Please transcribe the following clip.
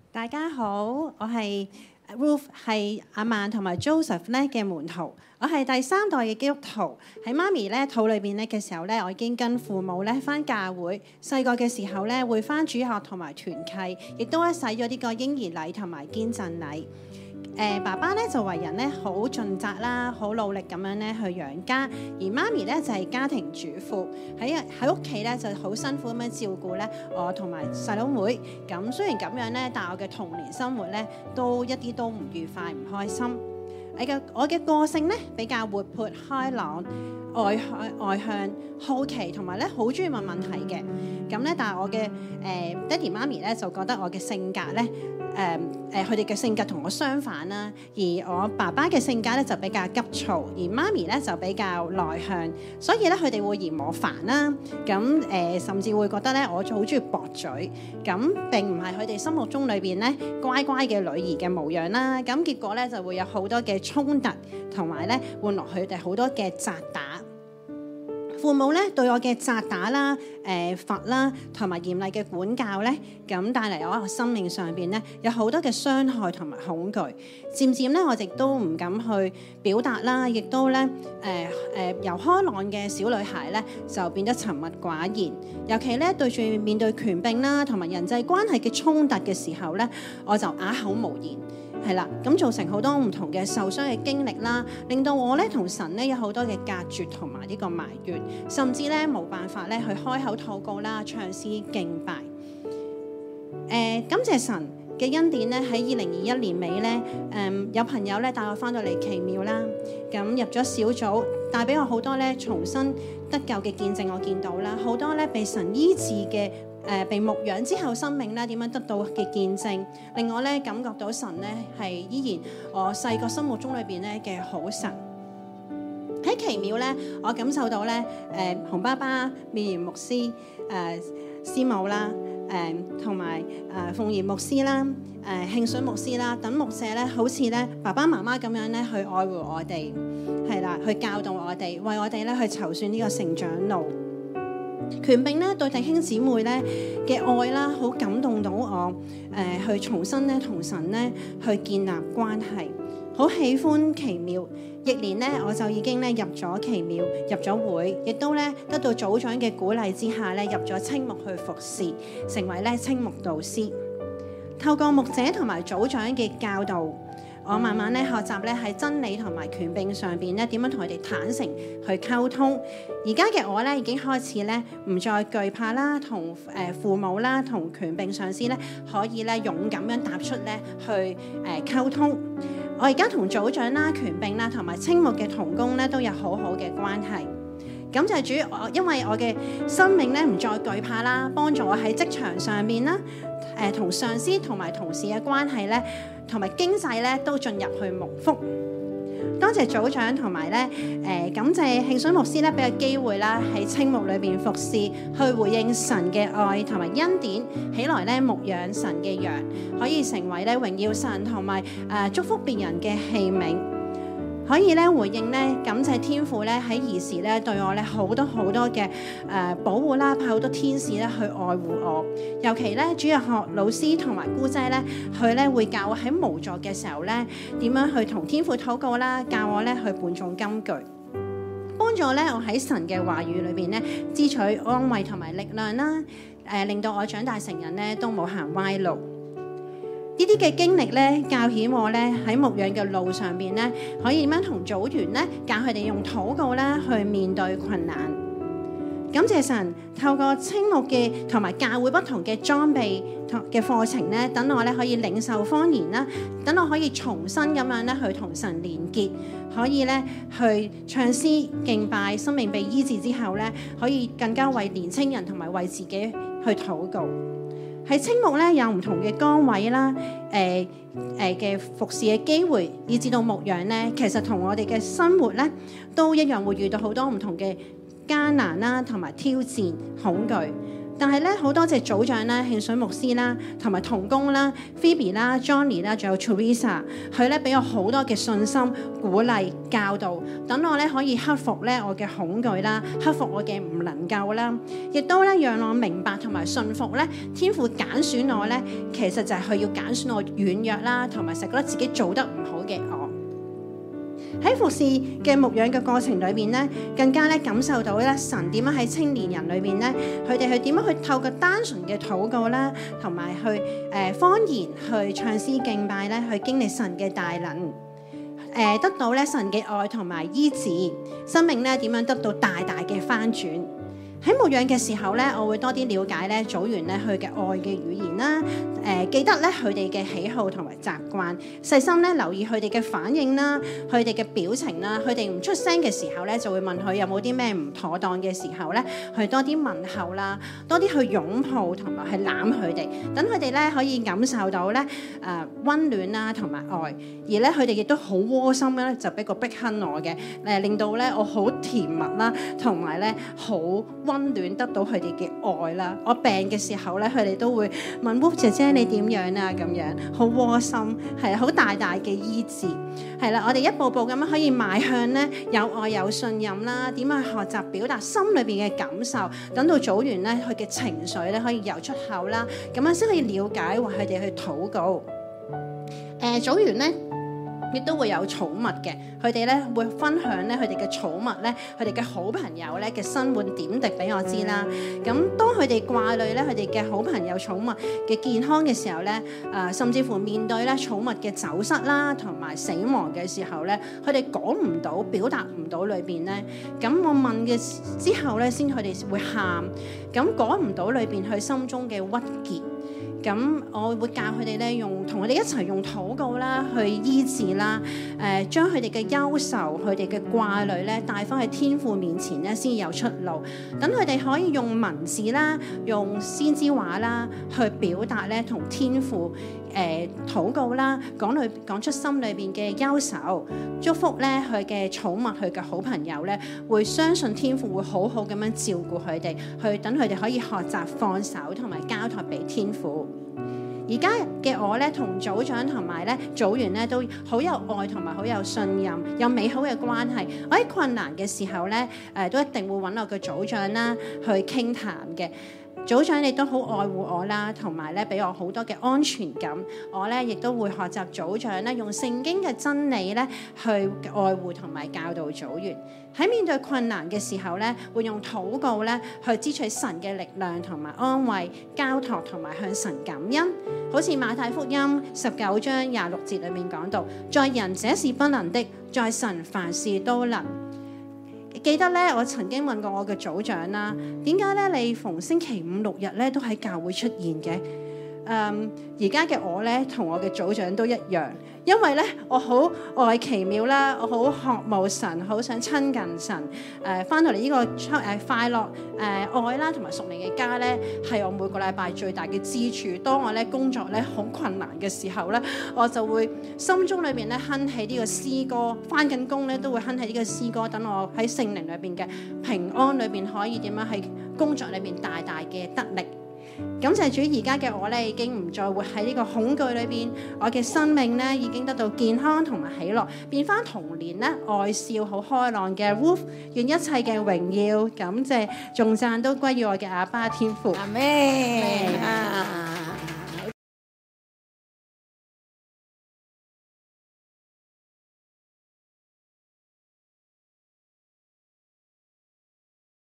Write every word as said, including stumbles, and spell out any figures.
大家好，我係 Ruth， 係阿曼同埋 Joseph 咧嘅門徒。我係第三代嘅基督徒。喺媽咪咧肚裏邊咧嘅時候咧，我已經跟父母咧返教會。細個嘅時候咧會返主學同埋團契，亦都咧洗咗呢個嬰兒禮同埋堅振禮。誒、呃、爸爸咧就為人咧好盡責啦，好努力咁樣咧去養家，而媽咪咧就係、是、家庭主婦，喺喺屋企咧就好辛苦咁樣照顧咧我同埋細佬妹。咁雖然咁樣咧，但係我嘅童年生活咧都一啲都唔愉快唔開心。我嘅我嘅個性咧比較活潑開朗、外向外向、好奇同埋咧好中意問問題嘅。咁咧，但係我嘅誒、呃、爹哋媽咪咧就覺得我嘅性格咧。誒誒，佢哋嘅性格同我相反啦，而我爸爸嘅性格咧就比較急躁，而媽咪咧就比較內向，所以咧佢哋會嫌我煩啦。咁誒、呃，甚至會覺得咧我好中意駁嘴，咁並唔係佢哋心目中裏邊咧乖乖嘅女兒嘅模樣啦。咁結果咧就會有好多嘅衝突，同埋咧換落佢哋好多嘅責打。父母咧對我嘅責打啦、誒罰啦，同埋嚴厲嘅管教咧，咁帶嚟我一個生命上邊咧有好多嘅傷害同埋恐懼。漸漸咧，我亦都唔敢去表達啦，亦都咧誒誒由開朗嘅小女孩咧就變得沉默寡言。尤其咧對住面對權柄啦，同埋人際關係嘅衝突嘅時候咧，我就啞口無言。係啦，咁造成好多唔同嘅受傷嘅經歷啦，令到我咧同神咧有好多嘅隔絕同埋呢個埋怨，甚至咧冇辦法咧去開口禱告啦、唱詩敬拜。誒、呃，感謝神嘅恩典咧，喺二零二一年尾咧，誒、嗯、有朋友咧帶我翻到嚟奇妙啦，咁入咗小組，帶俾我好多咧重新得救嘅見證，我見到啦，好多咧被神醫治嘅。誒、呃、被牧養之後，生命咧點樣得到嘅見證，令我咧感覺到神咧係依然我細個心目中裏邊咧嘅好神。喺奇妙咧，我感受到咧誒、呃、洪爸爸、面賢牧師、誒、呃、師母啦、誒同埋誒鳳賢牧師啦、誒、呃、慶水牧師啦等牧者咧，好似咧爸爸媽媽咁樣咧去愛護我哋，係啦，去教導我哋，為我哋咧去籌算呢個成長路。權柄咧對弟兄姊妹咧嘅愛啦，好感動到我，誒、呃、去重新咧同神咧去建立關係，好喜歡奇妙。翌年咧我就已經咧入咗奇妙，入咗會，亦都咧得到組長嘅鼓勵之下咧入咗青牧去服侍，成為咧青牧導師。透過牧者同埋組長嘅教導，我慢慢咧學習咧喺真理同埋權柄上邊咧點樣同佢哋坦誠去溝通。而家嘅我咧已經開始咧唔再懼怕啦，同誒父母啦，同權柄上司咧可以咧勇敢咁踏出咧去誒溝通。我而家同組長啦、權柄啦同埋青牧嘅同工咧都有好好嘅關係。咁就係主，我因為我嘅生命咧唔再懼怕啦，幫助我喺職場上面啦，誒同上司同埋同事嘅關係咧，同埋經濟咧都進入去蒙福。多謝組長同埋咧誒感謝慶水牧師咧俾個機會啦，喺青牧裏邊服侍，去回應神嘅愛同埋恩典，起來咧牧養神嘅羊，可以成為咧榮耀神同埋誒祝福別人嘅器皿。可以咧回應咧，感謝天父咧喺兒時咧對我咧好多好多嘅誒、呃、保護啦，派好多天使咧去愛護我。尤其咧主日學老師同埋姑姐咧，佢咧會教我喺無助嘅時候咧點樣去同天父禱告啦，教我咧去背誦金句，幫助咧我喺神嘅話語裏邊咧支取安慰同埋力量啦。誒、呃、令到我長大成人咧都冇行歪路。呢啲嘅經歷咧，教顯我咧喺牧養嘅路上邊咧，可以點樣同組員咧教佢哋用禱告啦去面對困難。感謝神透過青牧嘅同埋教會不同嘅裝備同嘅課程咧，等我咧可以領受方言啦，等我可以重新咁樣咧去同神連結，可以咧去唱詩敬拜，生命被醫治之後咧，可以更加為年青人同埋為自己去禱告。喺青牧咧有唔同嘅崗位啦，誒誒嘅服侍嘅機會，以至到牧養咧，其實同我哋嘅生活咧都一樣會遇到好多唔同嘅艱難啦，同埋挑戰、恐懼。 但係咧好多謝組長啦、慶水牧師啦、同埋同工啦、Phoebe 啦、Johnny 啦，仲有 Teresa， 佢咧俾我好多嘅信心、鼓勵、教導，等我咧可以克服咧我嘅恐懼啦，克服我嘅唔能夠啦，亦都咧讓我明白同埋信服咧天父揀選我咧，其實就係佢要揀選我軟弱啦，同埋成日覺得自己做得唔好嘅我。喺服侍嘅牧養嘅過程裏邊咧，更加咧感受到咧神點樣喺青年人裏邊咧，佢哋去點樣去透過單純嘅禱告啦，同埋去誒、呃、方言去唱詩敬拜咧，去經歷神嘅大能，誒、呃、得到咧神嘅愛同埋醫治，生命咧點樣得到大大嘅翻轉。喺牧養嘅時候咧，我會多啲了解咧組員咧佢嘅愛嘅語言啦，誒、呃、記得咧佢哋嘅喜好同埋習慣，細心咧留意佢哋嘅反應啦，佢哋嘅表情啦，佢哋唔出聲嘅時候咧，就會問佢有冇啲咩唔妥當嘅時候咧，去多啲問候啦，多啲去擁抱同埋去攬佢哋，等佢哋咧可以感受到咧誒溫暖啦同埋愛，而咧佢哋亦都好窩心咧，就俾個逼親我嘅，誒令到咧我好甜蜜啦，同埋咧好溫暖得到佢哋嘅愛啦。我病嘅時候咧，佢哋都會問 Wolf 姐姐你點樣啊？咁樣好窩心，係好大大嘅醫治。係啦，我哋一步步咁樣可以邁向咧有愛有信任啦，點樣去學習表達心裏邊嘅感受，等到組員咧佢嘅情緒咧可以游出口啦，咁樣先可以了解為佢哋去禱告。誒、呃，組員咧亦都會有寵物嘅，佢哋咧會分享咧佢哋嘅寵物咧，佢哋嘅好朋友咧嘅生活點滴俾我知啦。咁當佢哋掛慮咧佢哋嘅好朋友寵物嘅健康嘅時候咧，誒、呃、甚至乎面對咧寵物嘅走失啦同埋死亡嘅時候咧，佢哋講唔到、表達唔到裏邊咧。咁我問嘅之後咧，先佢哋會喊，咁講唔到裏邊佢心中嘅鬱結。咁我會教佢哋咧用同佢哋一齊用禱告啦，去醫治啦，誒、呃、將佢哋嘅憂愁、佢哋嘅掛慮咧帶翻去天父面前咧，先有出路。等佢哋可以用文字啦、用先知話啦，去表達咧同天父誒禱告啦，講裏講出心裏邊嘅憂愁，祝福咧佢嘅寵物、佢嘅好朋友咧，會相信天父會好好咁樣照顧佢哋，去等佢哋可以學習放手同埋交託俾天父。而家嘅我咧，同組長同埋咧組員咧都好有愛同埋好有信任，有美好嘅關係。我喺困難嘅時候咧，誒、呃、都一定會揾我嘅組長啦去傾談嘅。組長亦都好愛護我啦，同埋咧俾我好多嘅安全感。我咧亦都會學習組長咧用聖經嘅真理咧去愛護同埋教導組員。喺面對困難嘅時候咧，會用禱告咧去支取神嘅力量同埋安慰、交託同埋向神感恩。好似馬太福音十九章廿六節裏面講到，在人這是不能的，在神凡事都能。記得咧，我曾經問過我嘅組長啦，點解咧你逢星期五六日咧都喺教會出現嘅？誒，而家嘅我咧同我嘅組長都一樣，因為咧我好愛奇妙啦，我好渴慕神，好想親近神。誒、呃，翻到嚟呢個誒、呃、快樂誒、呃、愛啦，同埋屬靈嘅家咧，係我每個禮拜最大嘅支柱。當我咧工作咧好困難嘅時候咧，我就會心中裏邊咧哼起呢個詩歌，翻緊工咧都會哼起呢個詩歌，等我喺聖靈裏邊嘅平安裏邊可以點樣喺工作裏邊大大嘅得力。感謝主，而家嘅我咧已經唔再活喺呢個恐懼裏邊，我嘅生命咧已經得到健康同埋喜樂，變翻童年咧愛笑好開朗嘅 Wolf。願一切嘅榮耀、感謝、頌讚都歸於我嘅阿爸天父。阿們。